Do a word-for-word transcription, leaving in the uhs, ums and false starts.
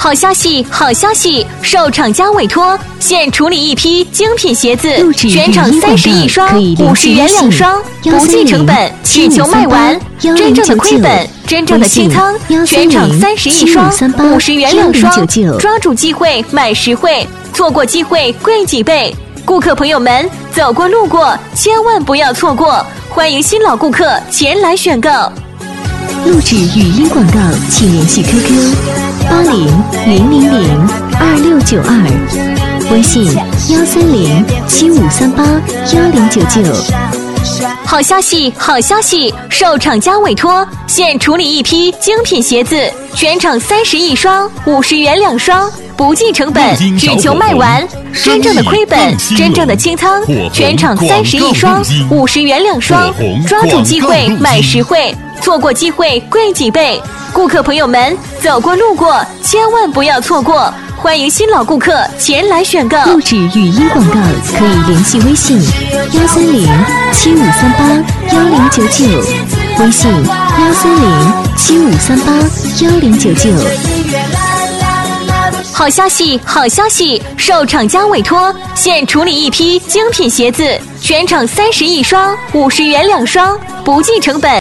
好消息，好消息！受厂家委托，现处理一批精品鞋子，全场三十一双，五十元两双，不计成本，只求卖完。真正的亏本，真正的清仓，全场三十一双，五十元两双，抓住机会买实惠，错过机会贵几倍。顾客朋友们，走过路过，千万不要错过！欢迎新老顾客前来选购。 录制语音广告，请联系 Q Q 八零零零零二六九二，微信幺三零七五三八幺零九九。 好消息，好消息！受厂家委托，现处理一批精品鞋子，全场三十一双，五十元两双，不计成本，只求卖完。真正的亏本，真正的清仓，全场三十一双，五十元两双，抓住机会买实惠，错过机会贵几倍。顾客朋友们，走过路过，千万不要错过！欢迎新老顾客前来选购。 录制语音广告可以联系微信幺三零七五三八幺零九九，微信幺三零七五三八幺零九九。 好消息，好消息！受厂家委托，现处理一批精品鞋子，全场三十一双，五十元两双，不计成本。